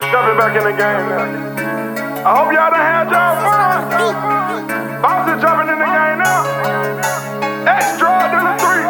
Jumping back in the game now. I hope y'all done had y'all fun. Bounce is jumping in the game now. Extra to the 3.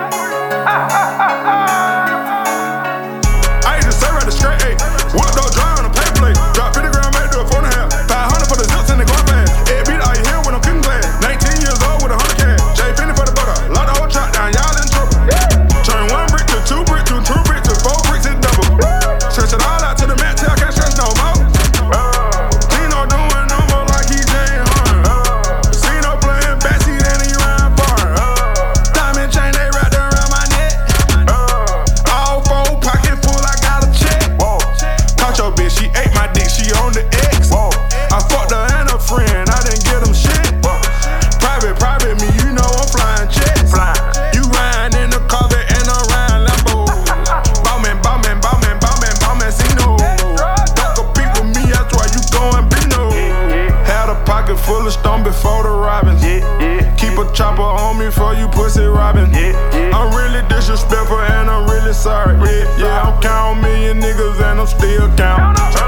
I used to say right the straight 8. Whipped up dry on a paper plate. Drop 50 grand, made to a 4.5. 500 for the zips and the going fast. It beat all you hear when I'm cooking glass. 19 years old with 100 cash. J Penny for the butter. Lock the whole trap down, y'all in trouble. Turn 1 brick to 2 brick to 2 brick to 4 bricks is double. Stretch it all out to the mat till I can't stretch no more. Tino doing no more like he Jane Hunter. Casino playing backseat and he rhyme bar. Diamond chain they wrapped around my neck. All 4 pocket full, I got a check. Caught your bitch, she ate my dick, she on the X. I fucked her and her friend, I didn't get them shit. Private me, you know I'm flying jets. You riding in the Corvette and I'm riding Lambo. Ballman, Zeno. Don't compete with me, that's why you going Bino. Had a pocket full of stone before the robins. Keep a chopper on me for you pussy robbing. I'm really disrespectful and I'm really sorry. I'm counting million niggas and I'm still counting.